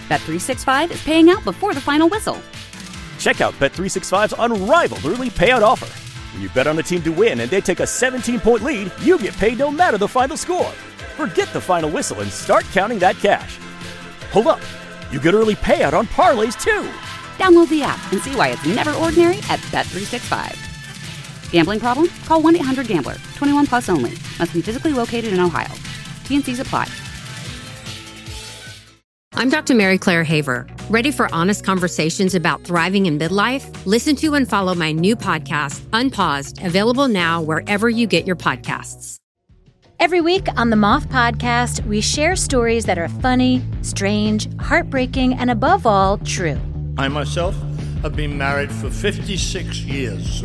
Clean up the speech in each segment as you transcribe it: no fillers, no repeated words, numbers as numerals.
Bet365 is paying out before the final whistle. Check out Bet365's unrivaled early payout offer. When you bet on a team to win and they take a 17-point lead, you get paid no matter the final score. Forget the final whistle and start counting that cash. Hold up. You get early payout on parlays, too. Download the app and see why it's never ordinary at Bet365. Gambling problem? Call 1-800-GAMBLER. 21 plus only. Must be physically located in Ohio. T&Cs apply. I'm Dr. Mary Claire Haver. Ready for honest conversations about thriving in midlife? Listen to and follow my new podcast, Unpaused, available now wherever you get your podcasts. Every week on the Moth Podcast, we share stories that are funny, strange, heartbreaking, and above all, true. I myself have been married for 56 years.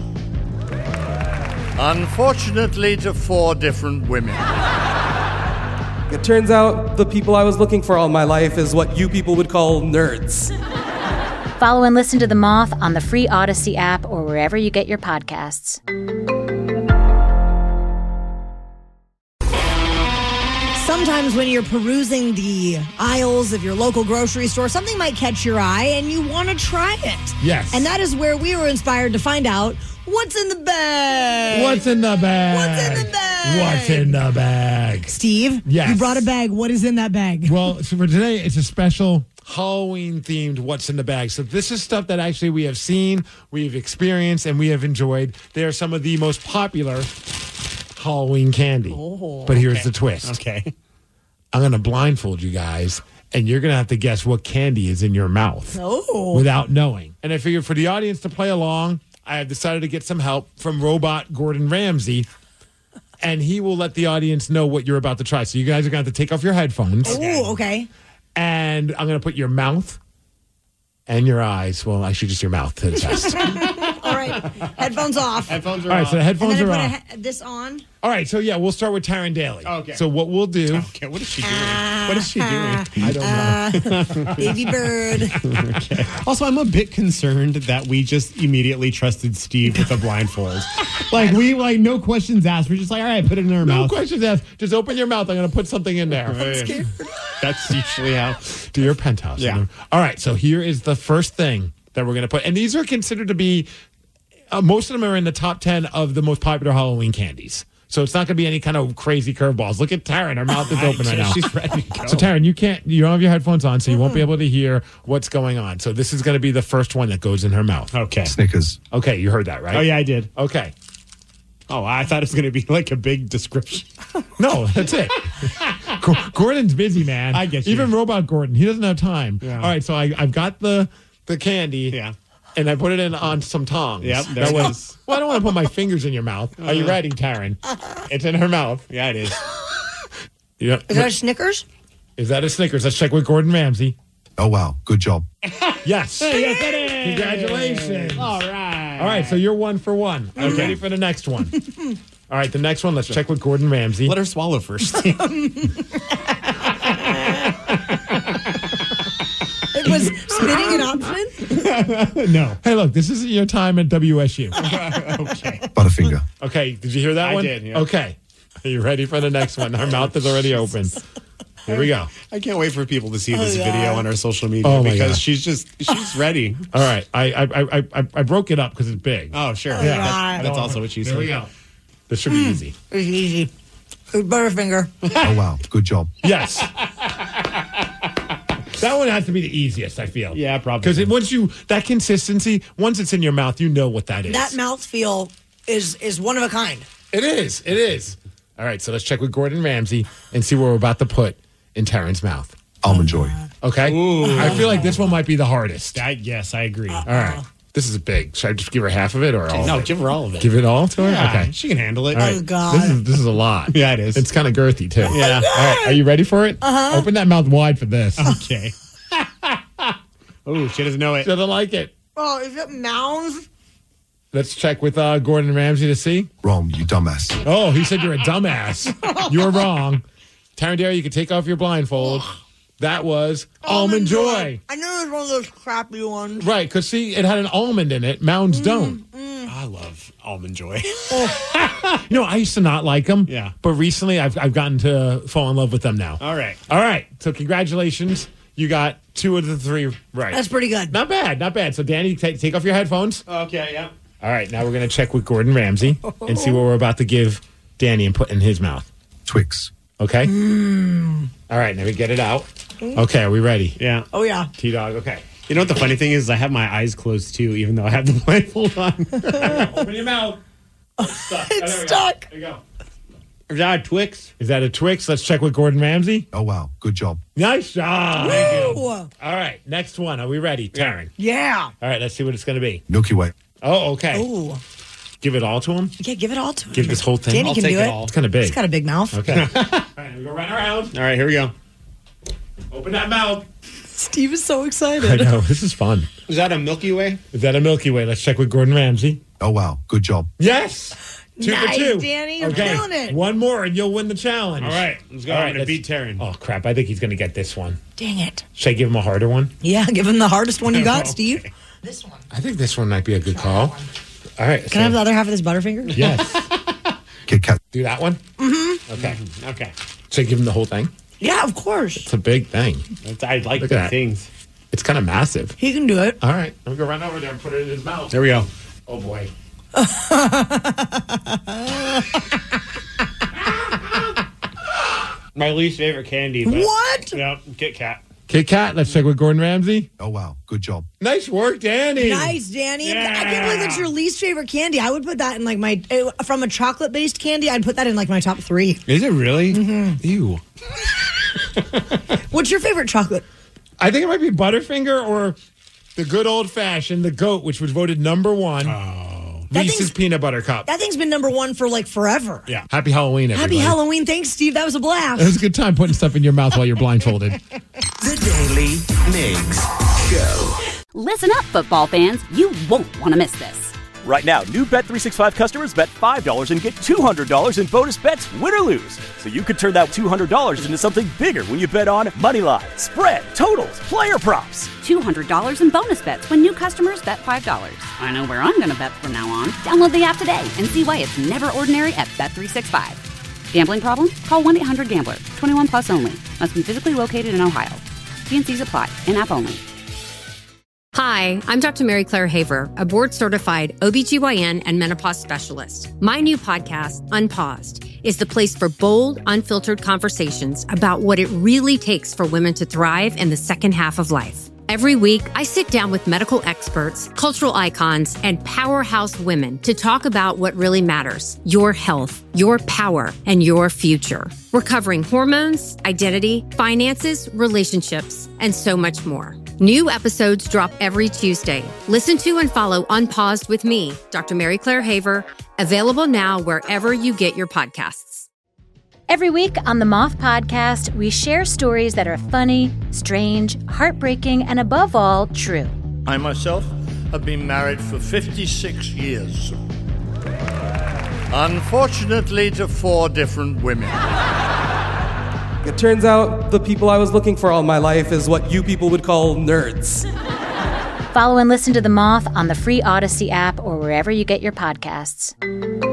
Unfortunately, to 4 different women. It turns out the people I was looking for all my life is what you people would call nerds. Follow and listen to The Moth on the free Odyssey app or wherever you get your podcasts. Sometimes when you're perusing the aisles of your local grocery store, something might catch your eye and you want to try it. Yes. And that is where we were inspired to find out what's in the bag. What's in the bag? What's in the bag? What's in the bag? Steve, yes. You brought a bag. What is in that bag? Well, so for today, it's a special Halloween-themed What's in the Bag. So this is stuff that actually we have seen, we've experienced, and we have enjoyed. They are some of the most popular Halloween candy. Oh, but here's the twist. Okay. I'm going to blindfold you guys, and you're going to have to guess what candy is in your mouth without knowing. And I figured for the audience to play along, I have decided to get some help from Robot Gordon Ramsay, and he will let the audience know what you're about to try. So you guys are going to have to take off your headphones. Oh, okay. And I'm going to put your mouth and your eyes. Well, actually, just your mouth to the test. All right. Headphones off. Headphones are All right, off. so the headphones and are then off. I put this on. All right, so yeah, we'll start with Taryn Daly. Okay. So what we'll do... Okay, what is she doing? What is she doing? I don't know. Baby bird. Okay. Also, I'm a bit concerned that we just immediately trusted Steve with a blindfold. No questions asked. We're just like, all right, put it in our No mouth. questions asked. Just open your mouth. I'm going to put something in there. I'm scared. That's usually how. To your penthouse. Yeah. All right, so here is the first thing that we're going to put. And these are considered to be, most of them are in the top 10 of the most popular Halloween candies. So it's not going to be any kind of crazy curveballs. Look at Taryn. Her mouth is open right now. She's ready to go. So Taryn, you don't have your headphones on, so you won't be able to hear what's going on. So this is going to be the first one that goes in her mouth. Okay. Snickers. Okay, you heard that, right? Oh, yeah, I did. Okay. Oh, I thought it was going to be like a big description. No, that's it. Gordon's busy, man. I get you. Even Robot Gordon, he doesn't have time. Yeah. All right, so I've got the candy. Yeah. And I put it in on some tongs. Yep, there it is. Well, I don't want to put my fingers in your mouth. Are you ready, Taryn? It's in her mouth. Yeah, it is. Yeah. Is that a Snickers? Is that a Snickers? Let's check with Gordon Ramsay. Oh, wow. Good job. Yes. Yes, it is. Congratulations. All right. All right, so you're 1 for 1. Are you ready for the next one? All right, the next one, let's check with Gordon Ramsay. Let her swallow first. Was spitting an option? No. Hey, look, this isn't your time at WSU. Okay. Butterfinger. Okay, did you hear that I one? did, yeah. Okay. Are you ready for the next one? Her mouth is already open. Here we go. I can't wait for people to see this video on our social media Oh, my because God. she's ready. All right, I broke it up because it's big. Oh, sure. Yeah. That's also what she said. Here we go. This should be easy. It's easy. Butterfinger. Oh, wow. Good job. Yes. That one has to be the easiest, I feel. Yeah, probably. Because that consistency, once it's in your mouth, you know what that is. That mouthfeel is one of a kind. It is. It is. All right, so let's check with Gordon Ramsay and see what we're about to put in Taryn's mouth. Almond Joy. Okay? Ooh. I feel like this one might be the hardest. Yes, I agree. All right. This is big. Should I just give her half of it or all No, of it? give her all of it. Give it all to her? Yeah, Okay. she can handle it. All right. Oh, God. This is a lot. Yeah, it is. It's kind of girthy, too. Yeah. All right. Are you ready for it? Uh-huh. Open that mouth wide for this. Okay. Oh, she doesn't know it. She doesn't like it. Oh, is it mounds? Let's check with Gordon Ramsay to see. Wrong, you dumbass. Oh, he said you're a dumbass. You were wrong. Taryn Dare, you can take off your blindfold. That was Almond Joy. I knew it was one of those crappy ones. Right, because see, it had an almond in it. Mounds don't. I love Almond Joy. I used to not like them. Yeah. But recently, I've gotten to fall in love with them now. All right. All right. So congratulations. You got 2 of the 3 right. That's pretty good. Not bad, not bad. So, Danny, take off your headphones. Okay, yeah. All right, now we're going to check with Gordon Ramsay and see what we're about to give Danny and put in his mouth. Twix. Okay? All right, now we get it out. Okay, are we ready? Yeah. Oh, yeah. T-Dog, okay. You know what the funny thing is? I have my eyes closed, too, even though I have the blindfold on. Open your mouth. It's stuck. It's stuck. There you go. Is that a Twix? Is that a Twix? Let's check with Gordon Ramsay. Oh, wow. Good job. Nice job. Woo! Thank you. All right, next one. Are we ready, Taryn? Yeah. All right, let's see what it's going to be. Milky Way. Oh, okay. Ooh. Give it all to him? Yeah, give it all to him. Give this whole thing? Danny can take do it it. all. It's kind of big. He's got a big mouth. Okay. All right, we go run around. All right, here we go. Open that mouth. Steve is so I excited. know. This is fun. Is that a Milky Way? Is that a Milky Way? Let's check with Gordon Ramsay. Oh, wow. Good job. Yes. 2 Nice, for 2. Danny. You're okay. killing it. One more and you'll win the challenge. All right, let's go. All I'm right, going to beat Taryn. Oh, crap. I think he's going to get this one. Dang it. Should I give him a harder one? Yeah, give him the hardest one you got, Okay. Steve. This one. I think this one might be a good call. All right. Can I have the other half of this Butterfinger? Yes. Kit Kat. Do that one? Mm-hmm. Okay. Okay. Should I give him the whole thing? Yeah, of course. It's a big thing. I like Look the at that. things. It's kind of massive. He can do it. All right. I'm going to run over there and put it in his mouth. There we go. Oh, boy. My least favorite candy. But, What? Yeah, Kit Kat. Kit Kat. Let's check with Gordon Ramsay. Oh, wow. Good job. Nice work, Danny. Nice, Danny. Yeah. I can't believe that's your least favorite candy. I would put that in like my, from a chocolate based candy, I'd put that in like my top 3. Is it really? Mm-hmm. Ew. What's your favorite chocolate? I think it might be Butterfinger or the good old fashioned, the goat, which was voted number 1. That Reese's thing's- Peanut Butter Cup. That thing's been number 1 for like forever. Yeah. Happy Halloween, everybody. Happy Halloween. Thanks, Steve. That was a It was blast. a good time putting stuff in your mouth while you're blindfolded. The Daily Migs Show. Listen up, football fans. You won't want to miss this. Right now, new Bet365 customers bet $5 and get $200 in bonus bets, win or lose. So you could turn that $200 into something bigger when you bet on Moneyline, spread, totals, player props. $200 in bonus bets when new customers bet $5. I know where I'm going to bet from now on. Download the app today and see why it's never ordinary at Bet365. Gambling problem? Call 1-800-GAMBLER. 21 plus only. Must be physically located in Ohio. T&Cs apply. In-app only. Hi, I'm Dr. Mary Claire Haver, a board-certified OBGYN and menopause specialist. My new podcast, Unpaused, is the place for bold, unfiltered conversations about what it really takes for women to thrive in the second half of life. Every week, I sit down with medical experts, cultural icons, and powerhouse women to talk about what really matters: your health, your power, and your future. We're covering hormones, identity, finances, relationships, and so much more. New episodes drop every Tuesday. Listen to and follow Unpaused with me, Dr. Mary Claire Haver, available now wherever you get your podcasts. Every week on the Moth Podcast, we share stories that are funny, strange, heartbreaking, and above all, true. I myself have been married for 56 years. Unfortunately, to 4 different women. It turns out the people I was looking for all my life is what you people would call nerds. Follow and listen to The Moth on the free Odyssey app or wherever you get your podcasts.